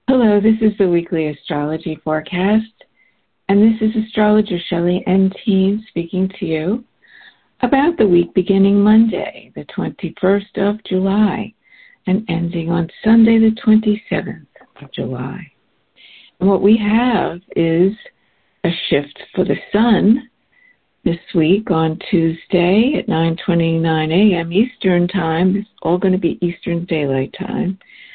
Hello, this is the weekly astrology forecast, and this is astrologer Shelley N. Teen speaking to you about the week beginning Monday, the 21st of July, and ending on Sunday, the 27th of July. And what we have is a shift for the sun this week on Tuesday at 9:29 a.m. Eastern Time. It's all going to be Eastern Daylight Time.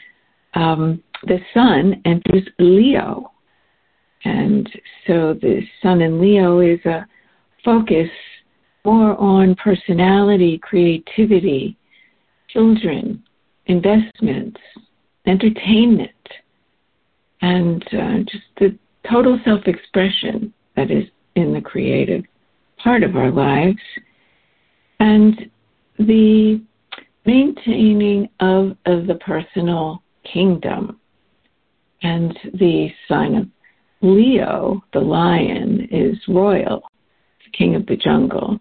The sun enters Leo. And so the sun in Leo is a focus more on personality, creativity, children, investments, entertainment, and just the total self-expression that is in the creative part of our lives, and the maintaining of the personal kingdom. And the sign of Leo, the lion, is royal, the king of the jungle.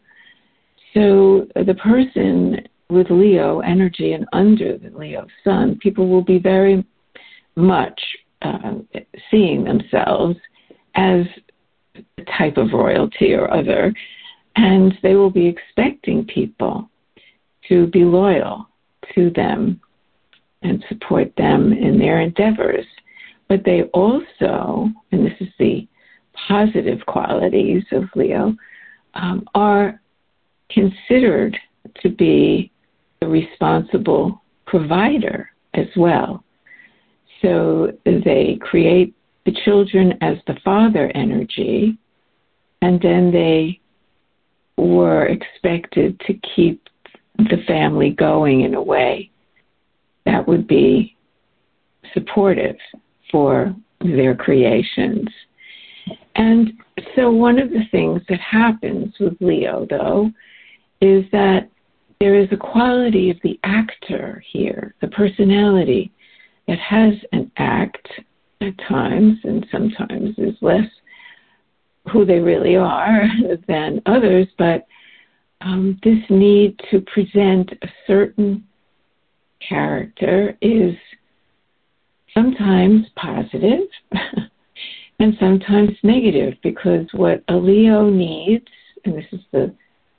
So the person with Leo energy and under the Leo sun, people will be very much seeing themselves as a type of royalty or other, and they will be expecting people to be loyal to them and support them in their endeavors. But they also, and this is the positive qualities of Leo, are considered to be a responsible provider as well. So they create the children as the father energy, and then they were expected to keep the family going in a way that would be supportive for their creations. And so one of the things that happens with Leo, though, is that there is a quality of the actor here, the personality that has an act at times and sometimes is less who they really are than others, but this need to present a certain character is sometimes positive and sometimes negative, because what a Leo needs, and this is the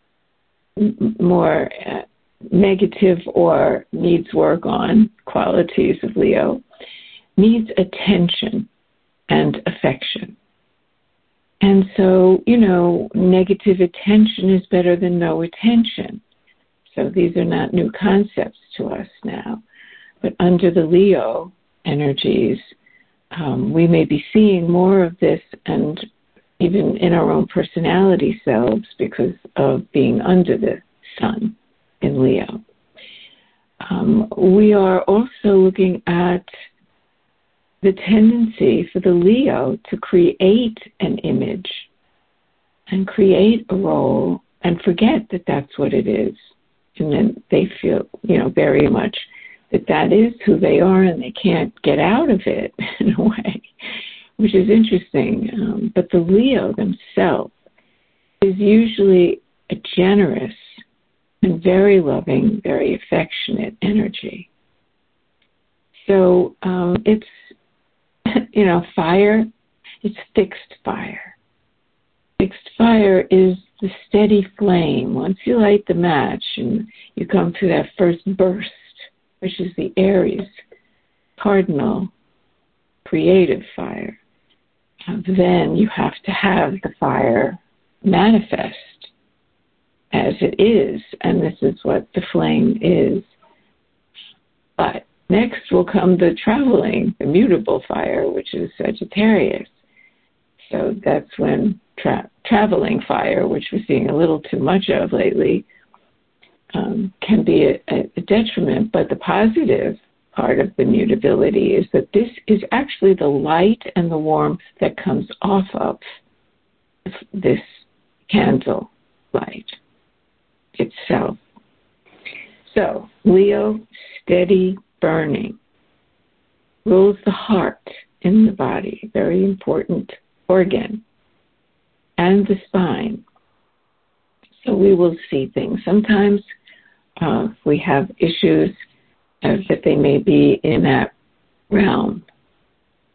more negative or needs work on qualities of Leo, needs attention and affection. And so, negative attention is better than no attention. So these are not new concepts to us now. But under the Leo energies, we may be seeing more of this, and even in our own personality selves, because of being under the sun in Leo. We are also looking at the tendency for the Leo to create an image and create a role and forget that that's what it is. And then they feel, very much that is who they are, and they can't get out of it in a way, which is interesting. But the Leo themselves is usually a generous and very loving, very affectionate energy. So it's, fire, it's fixed fire. Fixed fire is the steady flame. Once you light the match and you come to that first burst, which is the Aries cardinal creative fire, then you have to have the fire manifest as it is, and this is what the flame is. But next will come the traveling, the mutable fire, which is Sagittarius. So that's when traveling fire, which we're seeing a little too much of lately, can be a detriment. But the positive part of the mutability is that this is actually the light and the warmth that comes off of this candle light itself. So Leo, steady burning, rules the heart in the body, very important organ, and the spine. So we will see things. Sometimes we have issues that they may be in that realm.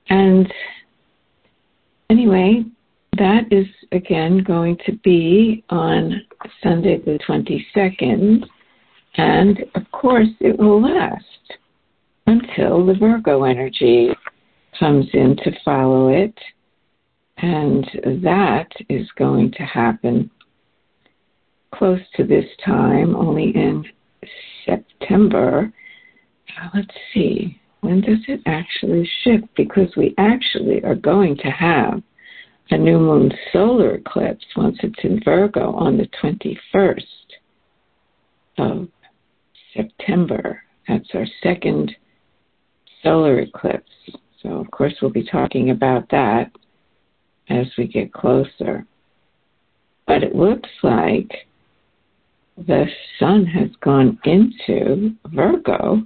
And anyway, that is again going to be on Sunday the 22nd. And of course, it will last until the Virgo energy comes in to follow it. And that is going to happen close to this time, only in September. Let's see, when does it actually shift? Because we actually are going to have a new moon solar eclipse once it's in Virgo on the 21st of September. That's our second solar eclipse. So, of course, we'll be talking about that as we get closer. But it looks like the sun has gone into Virgo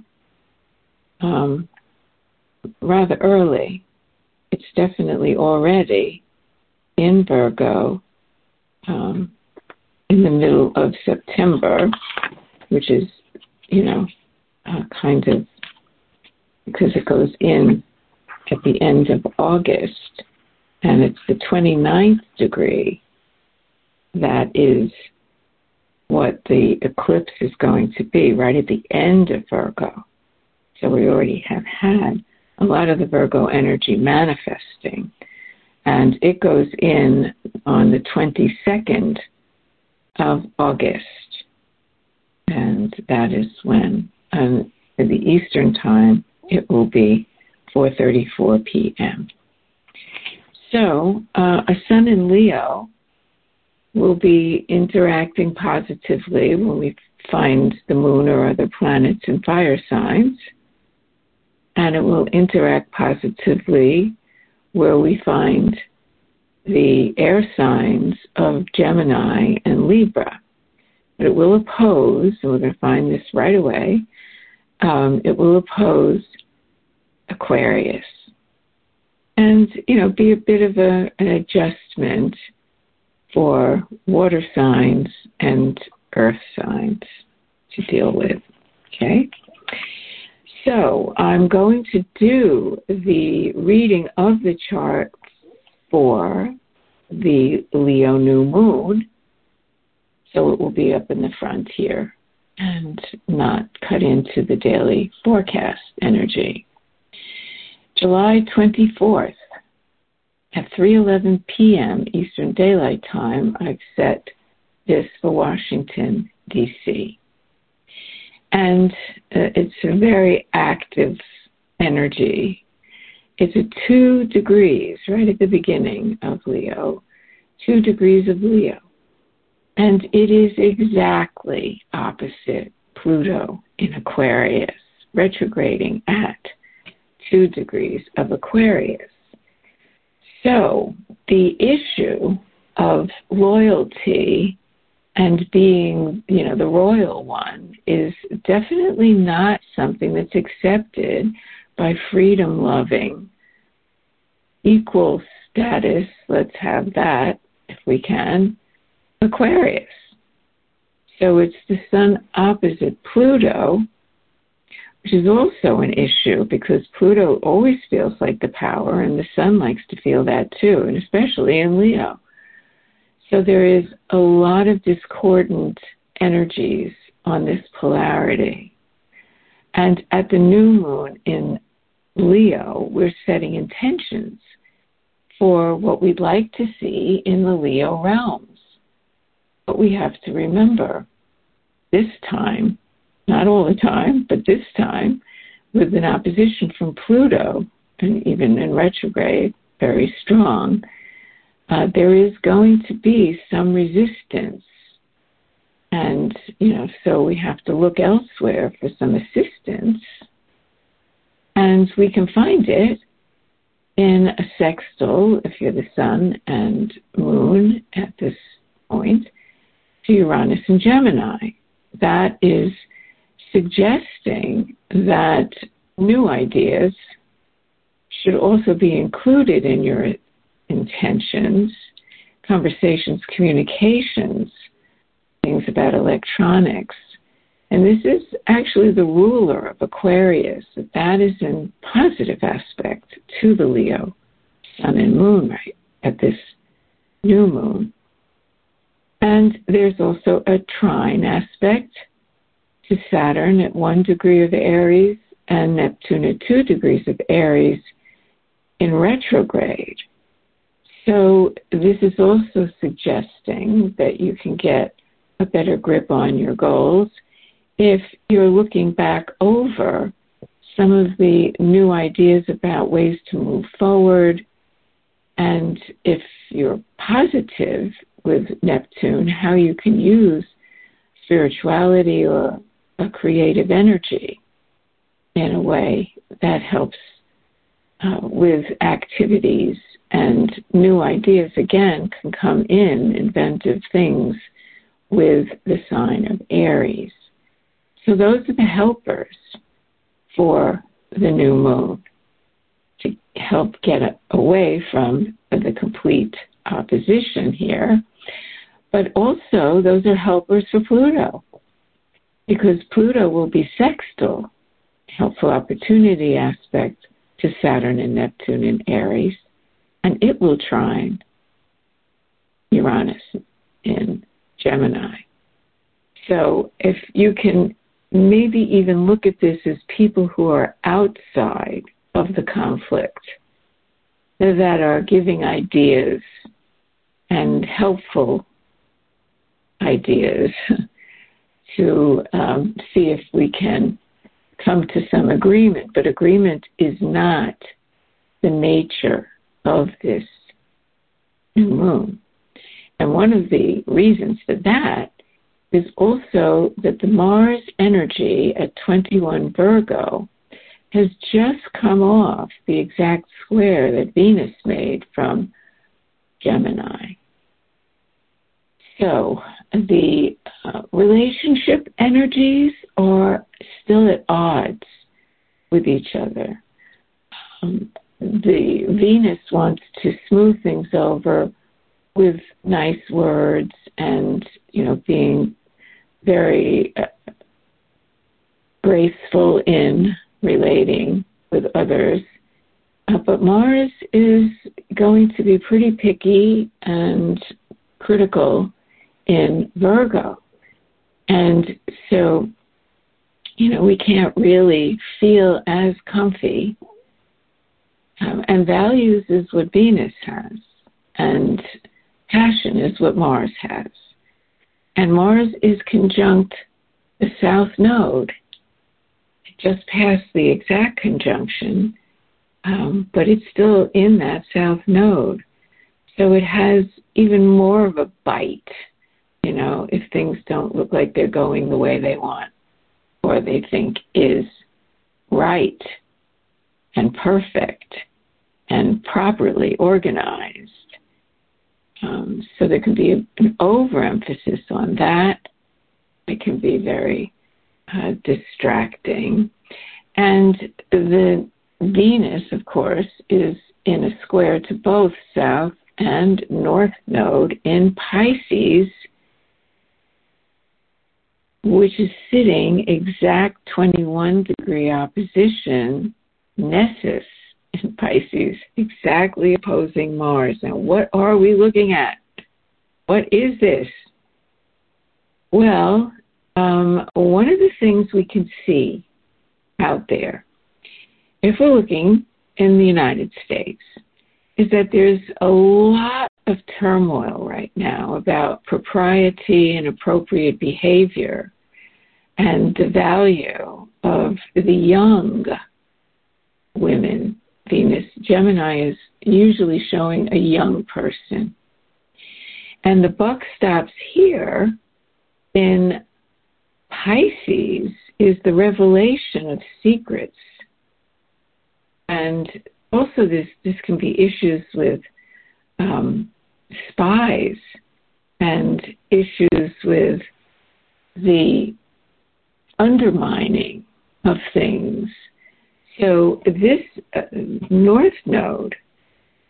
rather early. It's definitely already in Virgo in the middle of September, which is, kind of, because it goes in at the end of August, and it's the 29th degree that is what the eclipse is going to be, right at the end of Virgo. So we already have had a lot of the Virgo energy manifesting. And it goes in on the 22nd of August. And that is when, in the Eastern time, it will be 4:34 p.m. So a sun in Leo will be interacting positively when we find the moon or other planets in fire signs. And it will interact positively where we find the air signs of Gemini and Libra. But it will oppose, and we're going to find this right away, it will oppose Aquarius. And, be a bit of an adjustment for water signs and earth signs to deal with, okay? So I'm going to do the reading of the chart for the Leo new moon. So it will be up in the front here and not cut into the daily forecast energy. July 24th at 3:11 p.m. Eastern Daylight Time, I've set this for Washington, D.C. And it's a very active energy. It's at 2 degrees right at the beginning of Leo, 2 degrees of Leo. And it is exactly opposite Pluto in Aquarius, retrograding at 2 degrees of Aquarius. So the issue of loyalty and being, the royal one is definitely not something that's accepted by freedom-loving, equal status, let's have that if we can, Aquarius. So it's the sun opposite Pluto, which is also an issue because Pluto always feels like the power, and the sun likes to feel that too, and especially in Leo. So there is a lot of discordant energies on this polarity. And at the new moon in Leo, we're setting intentions for what we'd like to see in the Leo realms. But we have to remember, this time, not all the time, but this time, with an opposition from Pluto, and even in retrograde, very strong, there is going to be some resistance. And, so we have to look elsewhere for some assistance. And we can find it in a sextile, if you're the sun and moon at this point, to Uranus and Gemini. That is suggesting that new ideas should also be included in your intentions, conversations, communications, things about electronics, And this is actually the ruler of Aquarius. That is in positive aspect to the Leo sun and moon right at this new moon. And there's also a trine aspect to Saturn at 1 degree of Aries and Neptune at 2 degrees of Aries in retrograde. So this is also suggesting that you can get a better grip on your goals if you're looking back over some of the new ideas about ways to move forward, and if you're positive with Neptune, how you can use spirituality or a creative energy in a way that helps with activities, and new ideas again can come in, inventive things with the sign of Aries. So those are the helpers for the new moon to help get away from the complete opposition here. But also those are helpers for Pluto, because Pluto will be sextile, helpful opportunity aspect to Saturn and Neptune in Aries, and it will trine Uranus in Gemini. So if you can maybe even look at this as people who are outside of the conflict, that are giving ideas and helpful ideas to see if we can come to some agreement. But agreement is not the nature of this new moon. And one of the reasons for that is also that the Mars energy at 21 Virgo has just come off the exact square that Venus made from Gemini. So the relationship energies are still at odds with each other. The Venus wants to smooth things over with nice words and, being very graceful in relating with others. But Mars is going to be pretty picky and critical in Virgo. And so, we can't really feel as comfy. And values is what Venus has. And passion is what Mars has. And Mars is conjunct the South Node. It just passed the exact conjunction, but it's still in that South Node. So it has even more of a bite, if things don't look like they're going the way they want or they think is right and perfect and properly organized. So there can be an overemphasis on that. It can be very distracting. And the Venus, of course, is in a square to both South and North Node in Pisces, which is sitting exact 21 degree opposition, Nessus, in Pisces, exactly opposing Mars. Now, what are we looking at? What is this? Well, one of the things we can see out there, if we're looking in the United States, is that there's a lot of turmoil right now about propriety and appropriate behavior and the value of the young women. Venus Gemini is usually showing a young person. And the buck stops here in Pisces is the revelation of secrets. And also this can be issues with spies and issues with the undermining of things. So this North Node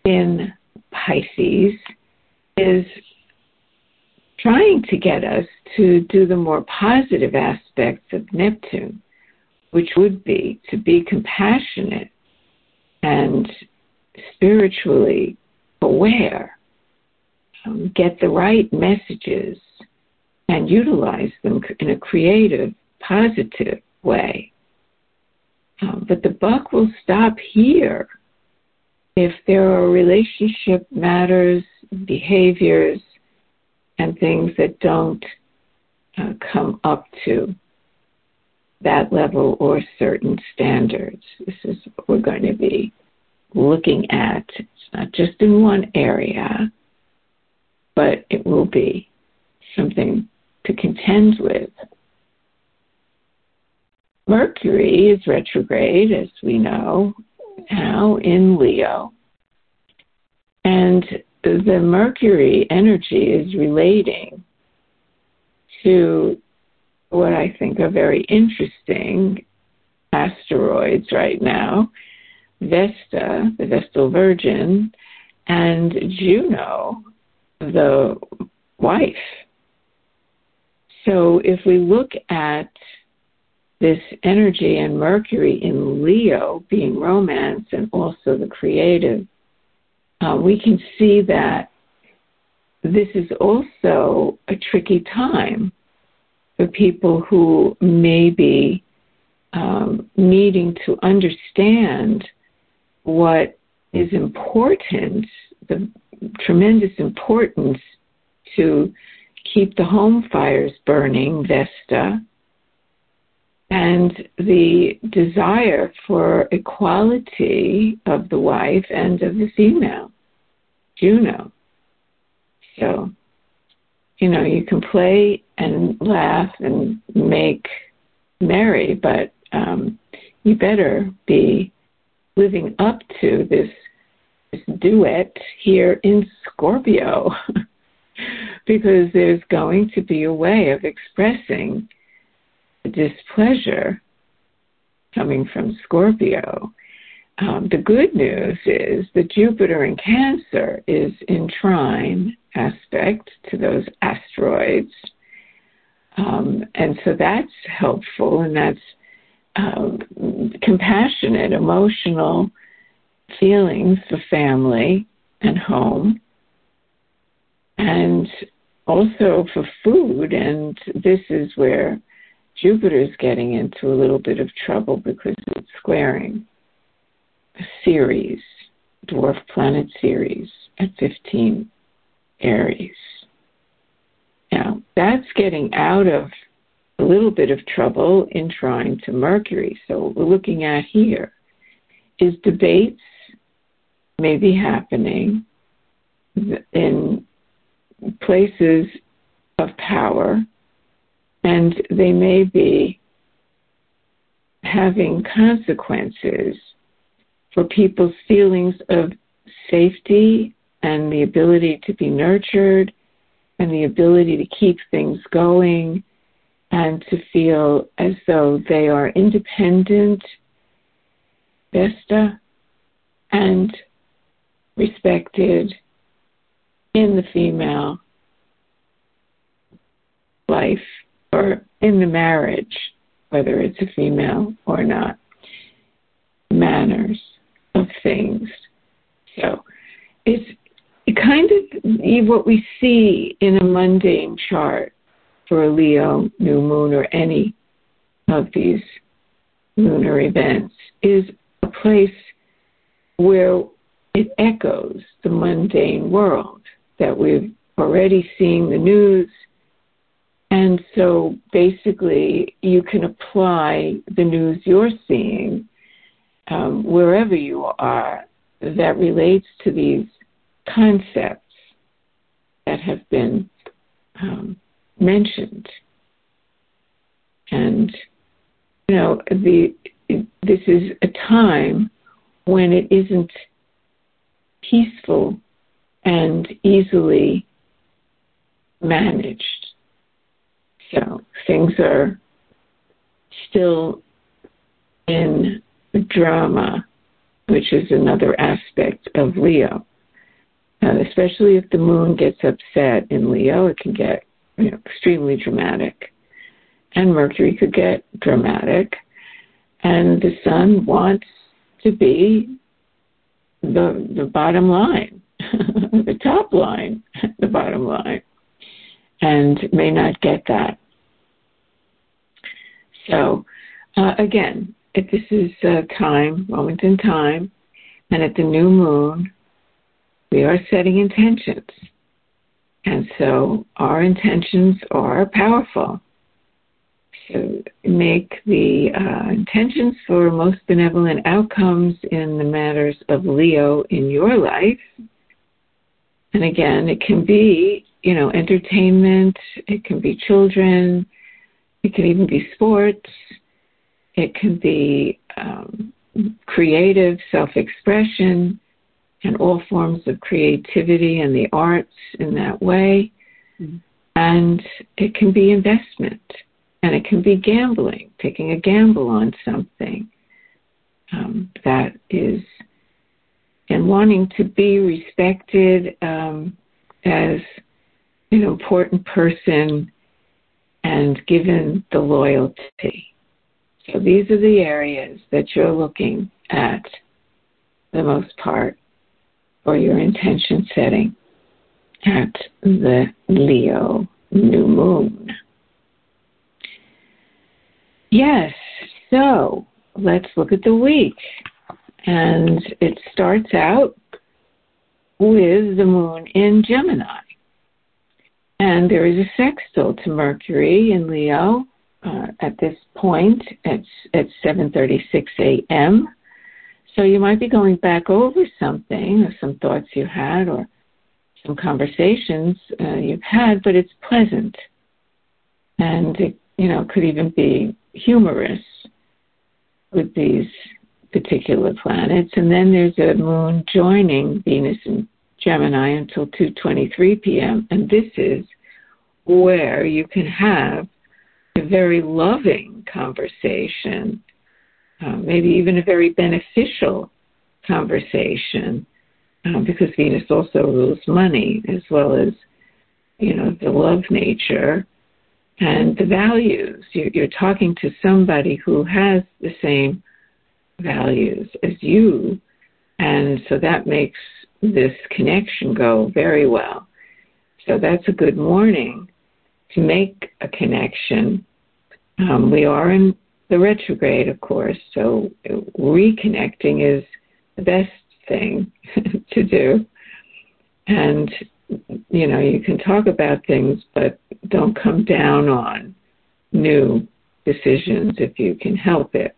in Pisces is trying to get us to do the more positive aspects of Neptune, which would be to be compassionate and spiritually aware, get the right messages and utilize them in a creative, positive way. But the buck will stop here if there are relationship matters, behaviors, and things that don't come up to that level or certain standards. This is what we're going to be looking at. It's not just in one area, but it will be something to contend with. Mercury is retrograde, as we know, now in Leo. And the Mercury energy is relating to what I think are very interesting asteroids right now, Vesta, the Vestal Virgin, and Juno, the wife. So if we look at this energy and Mercury in Leo being romance and also the creative, we can see that this is also a tricky time for people who may be needing to understand what is important, the tremendous importance to keep the home fires burning, Vesta, and the desire for equality of the wife and of the female, Juno. So, you can play and laugh and make merry, but you better be living up to this duet here in Scorpio, because there's going to be a way of expressing displeasure coming from Scorpio. The good news is that Jupiter in Cancer is in trine aspect to those asteroids. And so that's helpful, and that's compassionate, emotional feelings for family and home, and also for food. And this is where Jupiter's getting into a little bit of trouble because it's squaring Ceres, dwarf planet Ceres, at 15 Aries. Now, that's getting out of a little bit of trouble in trine to Mercury. So what we're looking at here is debates may be happening in places of power, and they may be having consequences for people's feelings of safety and the ability to be nurtured and the ability to keep things going and to feel as though they are independent, Vesta, and respected in the female life or in the marriage, whether it's a female or not, manners of things. So it's kind of what we see in a mundane chart for a Leo new moon or any of these lunar events is a place where it echoes the mundane world that we're already seeing the news. And so basically you can apply the news you're seeing wherever you are that relates to these concepts that have been mentioned. And, this is a time when it isn't peaceful and easily managed. So things are still in drama, which is another aspect of Leo. Especially if the moon gets upset in Leo, it can get extremely dramatic. And Mercury could get dramatic. And the sun wants to be the bottom line, the top line, the bottom line, and may not get that. So, again, if this is moment in time, and at the new moon, we are setting intentions. And so our intentions are powerful. So make the intentions for most benevolent outcomes in the matters of Leo in your life. And again, it can be, entertainment, it can be children, it can even be sports, it can be creative self-expression and all forms of creativity and the arts in that way. Mm-hmm. And it can be investment. And it can be gambling, taking a gamble on something that is, and wanting to be respected as an important person and given the loyalty. So these are the areas that you're looking at the most part for your intention setting at the Leo new moon. Yes, so let's look at the week. And it starts out with the moon in Gemini. And there is a sextile to Mercury in Leo at this point. It's at 7:36 a.m. So you might be going back over something, or some thoughts you had, or some conversations you've had, but it's pleasant. And it, could even be humorous with these particular planets. And then there's a moon joining Venus in Gemini until 2:23 p.m. And this is where you can have a very loving conversation, maybe even a very beneficial conversation, because Venus also rules money as well as, the love nature and the values. You're talking to somebody who has the same values as you, and so that makes this connection go very well. So that's a good morning to make a connection. We are in the retrograde, of course, so reconnecting is the best thing to do. And, you can talk about things, but don't come down on new decisions if you can help it.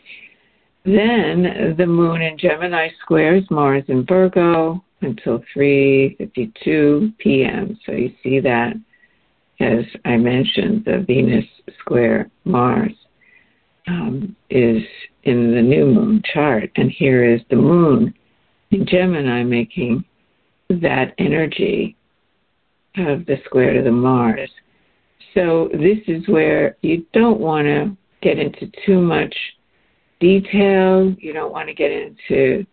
Then the moon in Gemini squares Mars in Virgo until 3:52 p.m. So you see that, as I mentioned, the Venus square Mars is in the new moon chart. And here is the moon in Gemini making that energy of the square to the Mars. So this is where you don't want to get into too much detail. You don't want to get into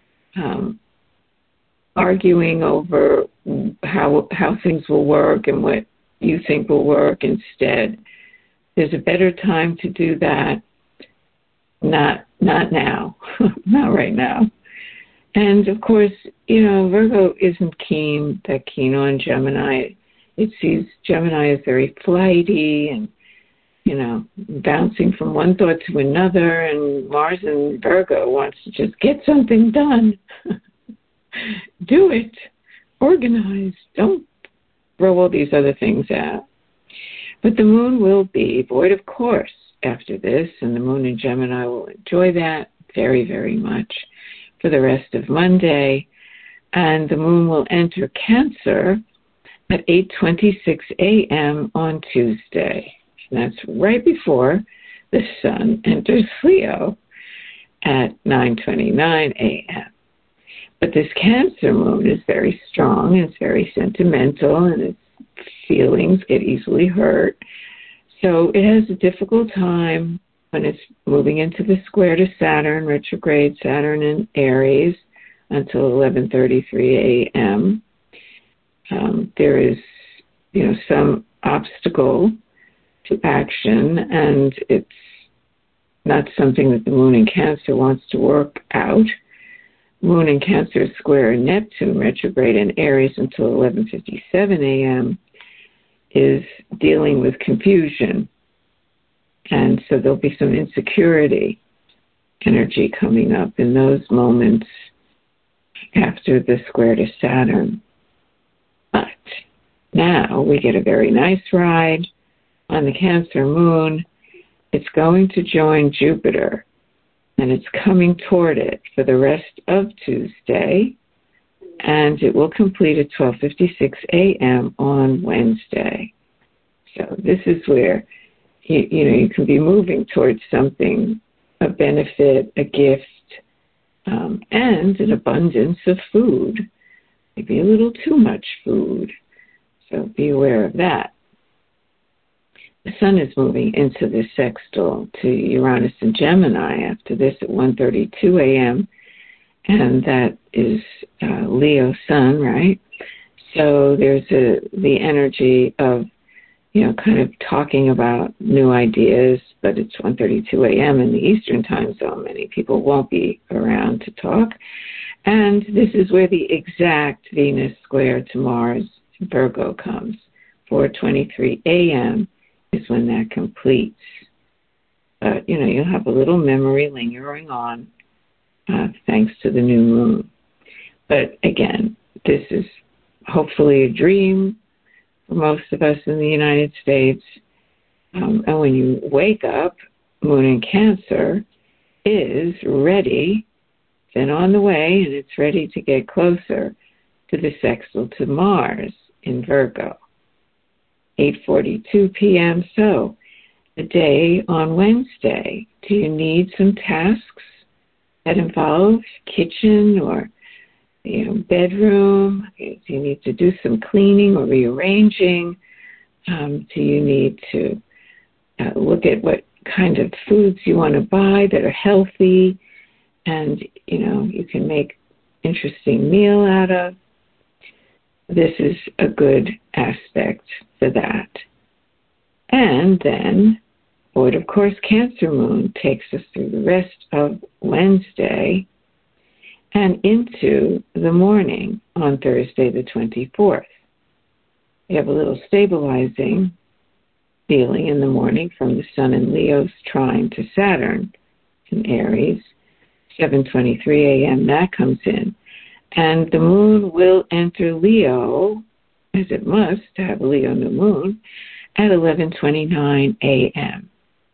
arguing over how things will work and what you think will work. Instead, there's a better time to do that. Not now, not right now. And of course, Virgo isn't that keen on Gemini. It sees Gemini as very flighty and, bouncing from one thought to another, and Mars in Virgo wants to just get something done. Do it. Organize. Don't throw all these other things out. But the moon will be void of course after this, and the moon in Gemini will enjoy that very, very much for the rest of Monday. And the moon will enter Cancer at 8:26 a.m. on Tuesday. And that's right before the sun enters Leo at 9:29 a.m. But this Cancer moon is very strong, and it's very sentimental, and its feelings get easily hurt. So it has a difficult time when it's moving into the square to Saturn, retrograde Saturn in Aries, until 11:33 a.m. There is, some obstacle to action, and it's not something that the moon in Cancer wants to work out. Moon in Cancer is square Neptune retrograde in Aries until 11:57 a.m. is dealing with confusion. And so there'll be some insecurity energy coming up in those moments after the square to Saturn. But now we get a very nice ride on the Cancer moon. It's going to join Jupiter, and it's coming toward it for the rest of Tuesday, and it will complete at 12:56 a.m. on Wednesday. So this is where you can be moving towards something, a benefit, a gift, and an abundance of food, maybe a little too much food. So be aware of that. The Sun is moving into the sextile to Uranus and Gemini after this at 1:32 a.m., and that is Leo Sun, right? So there's the energy of, kind of talking about new ideas, but it's 1:32 a.m. in the Eastern time zone. Many people won't be around to talk. And this is where the exact Venus square to Mars in Virgo comes. 4:23 a.m. is when that completes. But, you'll have a little memory lingering on thanks to the new moon. But again, this is hopefully a dream for most of us in the United States. And when you wake up, Moon in Cancer is ready, then on the way, and it's ready to get closer to the sextile to Mars in Virgo. 8:42 p.m. So the day on Wednesday, do you need some tasks that involve kitchen or bedroom? Do you need to do some cleaning or rearranging? Do you need to look at what kind of foods you want to buy that are healthy and, you can make interesting meal out of? This is a good aspect for that. And then, of course, Cancer moon takes us through the rest of Wednesday and into the morning on Thursday the 24th. We have a little stabilizing feeling in the morning from the Sun in Leo's trine to Saturn in Aries. 7:23 a.m. that comes in. And the moon will enter Leo, as it must to have a Leo new moon, at 11:29 a.m.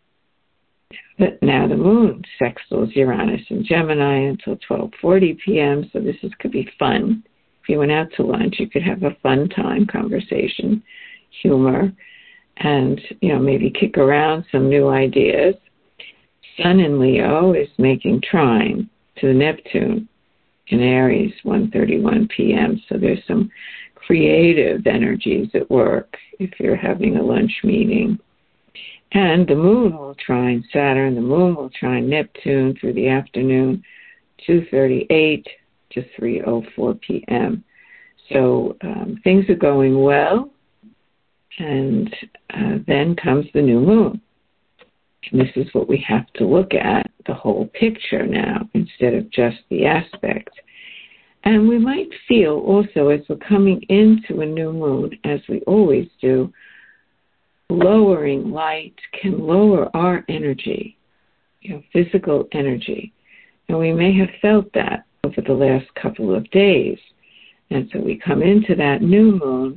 But now the moon sextiles Uranus and Gemini until 12:40 p.m., so this could be fun. If you went out to lunch, you could have a fun time, conversation, humor, and, maybe kick around some new ideas. Sun in Leo is making trine to Neptune in Aries, 1:31 p.m., so there's some creative energies at work if you're having a lunch meeting. And the moon will trine Saturn, the moon will trine Neptune through the afternoon, 2:38 to 3:04 p.m. So things are going well, and then comes the new moon. And this is what we have to look at, the whole picture now, instead of just the aspect. And we might feel also, as we're coming into a new moon, as we always do, lowering light can lower our energy, physical energy. And we may have felt that over the last couple of days. And so we come into that new moon,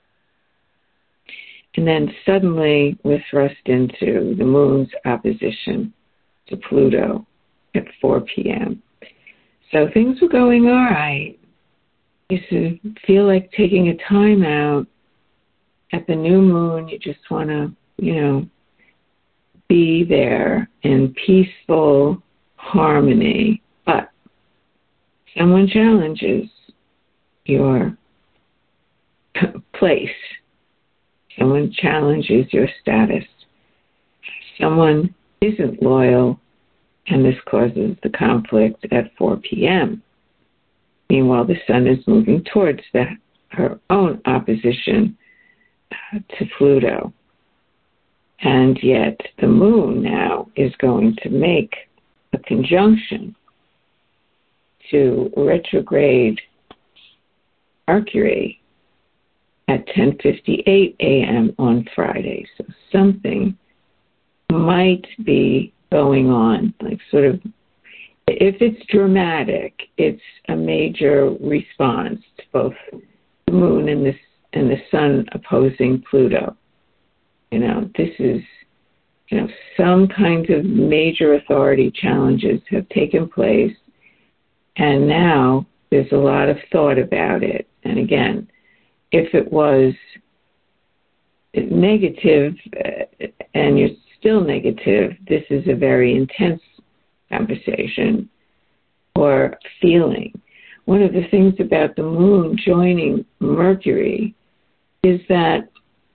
and then suddenly we're thrust into the moon's opposition to Pluto at 4 p.m. So things were going all right. You should feel like taking a time out at the new moon. You just want to, be there in peaceful harmony. But someone challenges your place. Someone challenges your status. Someone isn't loyal, and this causes the conflict at 4 p.m. Meanwhile, the Sun is moving towards her own opposition to Pluto. And yet the moon now is going to make a conjunction to retrograde Mercury at 10:58 a.m. on Friday. So something might be going on, like sort of, if it's dramatic, it's a major response to both the moon and the sun opposing Pluto. This is, some kinds of major authority challenges have taken place, and now there's a lot of thought about it. And again, if it was negative and you're still negative, this is a very intense conversation or feeling. One of the things about the moon joining Mercury is that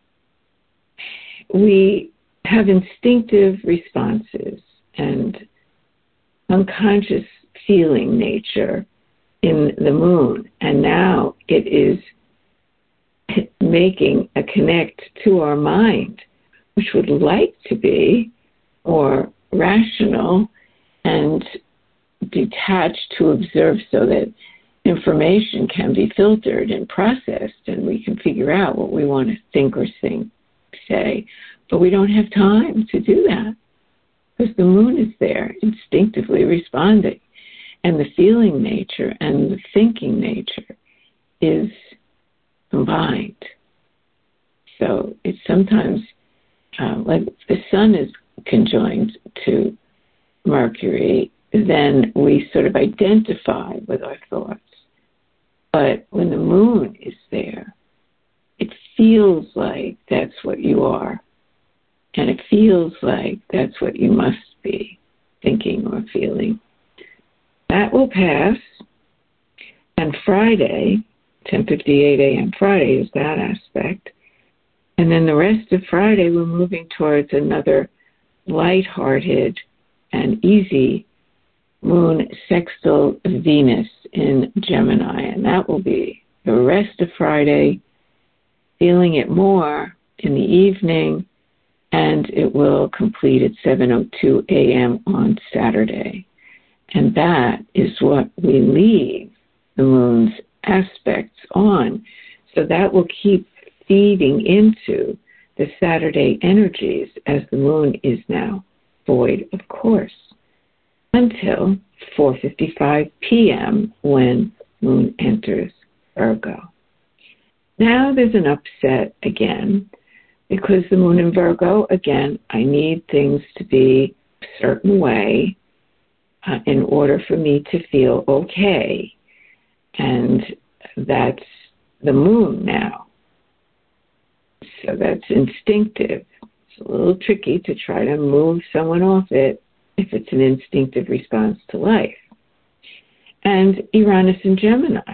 we have instinctive responses and unconscious feeling nature in the moon, and now it is making a connect to our mind, which would like to be more rational and detached to observe, so that information can be filtered and processed and we can figure out what we want to think or say. But we don't have time to do that because the moon is there instinctively responding, and the feeling nature and the thinking nature is combined. So it's sometimes like the sun is conjoined to Mercury, then we sort of identify with our thoughts. But when the moon is there, it feels like that's what you are. And it feels like that's what you must be thinking or feeling. That will pass. And Friday, 10:58 a.m. Friday is that aspect. And then the rest of Friday, we're moving towards another lighthearted and easy moon sextile Venus in Gemini. And that will be the rest of Friday, feeling it more in the evening, and it will complete at 7:02 a.m. on Saturday. And that is what we leave the moon's aspects on. So that will keep feeding into the Saturday energies as the moon is now void, of course, until 4:55 p.m. when moon enters Virgo. Now there's an upset again, because the moon in Virgo, again, I need things to be a certain way in order for me to feel okay. And that's the moon now. So that's instinctive. It's a little tricky to try to move someone off it if it's an instinctive response to life. And Uranus in Gemini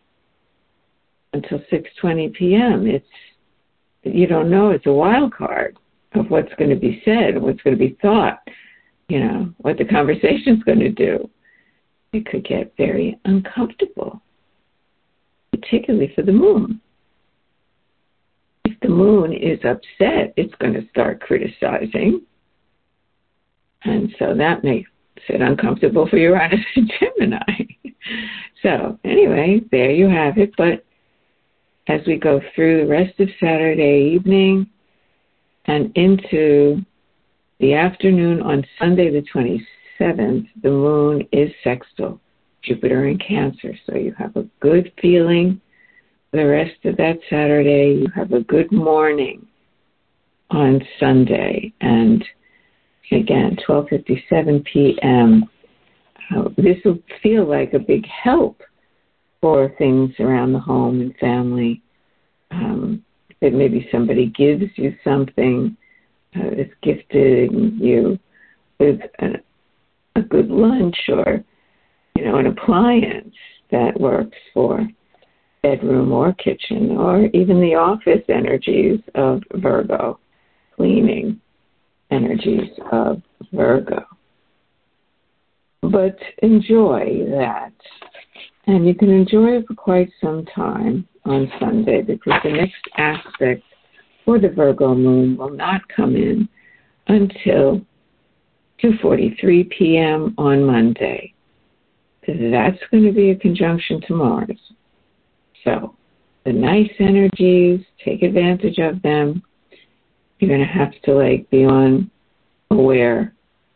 until 6:20 p.m. You don't know. It's a wild card of what's going to be said, what's going to be thought, what the conversation's going to do. It could get very uncomfortable, particularly for the moon. If the moon is upset, it's going to start criticizing. And so that makes it uncomfortable for Uranus and Gemini. So anyway, there you have it. But as we go through the rest of Saturday evening and into the afternoon on Sunday the 27th, the moon is sextile Jupiter in Cancer. So you have a good feeling for the rest of that Saturday. You have a good morning on Sunday. And again, 12:57 p.m. This will feel like a big help for things around the home and family. That maybe somebody gives you something, is gifting you with a good lunch or, an appliance that works for bedroom or kitchen, or even the office energies of Virgo, cleaning energies of Virgo. But enjoy that. And you can enjoy it for quite some time on Sunday, because the next aspect for the Virgo moon will not come in until 2:43 p.m. on Monday. That's going to be a conjunction to Mars. So the nice energies, take advantage of them. You're going to have to be on aware,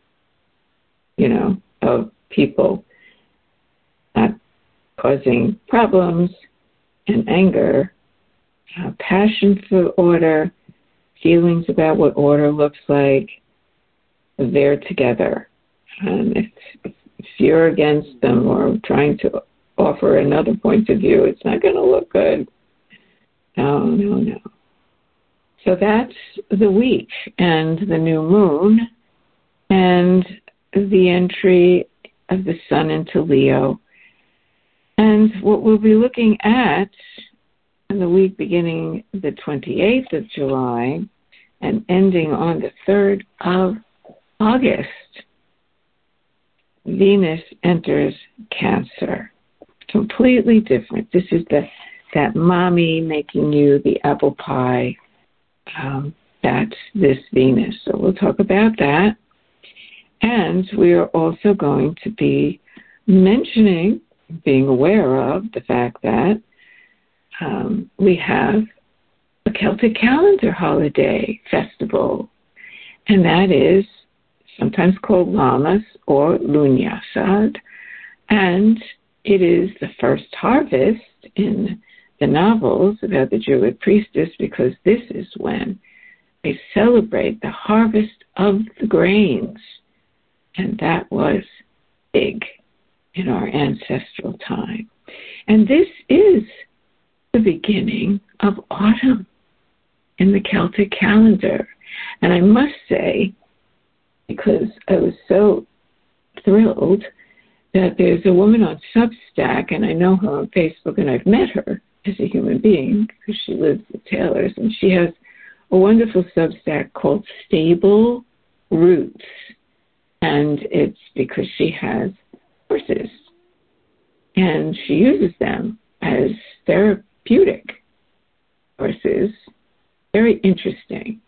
of people not causing problems and anger, passion for order, feelings about what order looks like. They're together. And if you're against them or trying to offer another point of view, it's not going to look good. No. So that's the week and the new moon and the entry of the sun into Leo. And what we'll be looking at in the week beginning the 28th of July and ending on the 3rd of August, Venus enters Cancer. Completely different. This is that mommy making you the apple pie. That's this Venus. So we'll talk about that. And we are also going to be mentioning, being aware of the fact that we have a Celtic calendar holiday festival, and that is sometimes called Lammas or Lughnasadh, and it is the first harvest in the novels about the Druid priestess because this is when they celebrate the harvest of the grains, and that was big in our ancestral time. And this is the beginning of autumn in the Celtic calendar. And I must say, because I was so thrilled that there's a woman on Substack, and I know her on Facebook, and I've met her as a human being because she lives with Taylors, and she has a wonderful Substack called Stable Roots, and it's because she has horses, and she uses them as therapeutic horses. Very interesting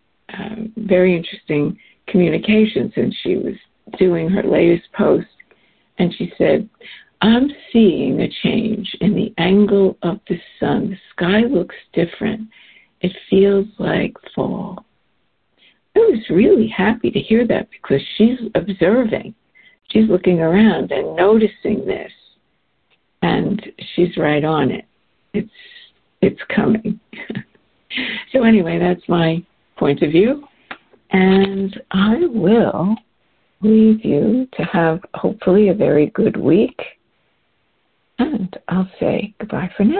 communications, and she was doing her latest post, and she said, I'm seeing a change in the angle of the sun. The sky looks different. It feels like fall. I was really happy to hear that because she's observing. She's looking around and noticing this, and she's right on it. It's coming. So anyway, that's my point of view, and I will leave you to have hopefully a very good week, and I'll say goodbye for now.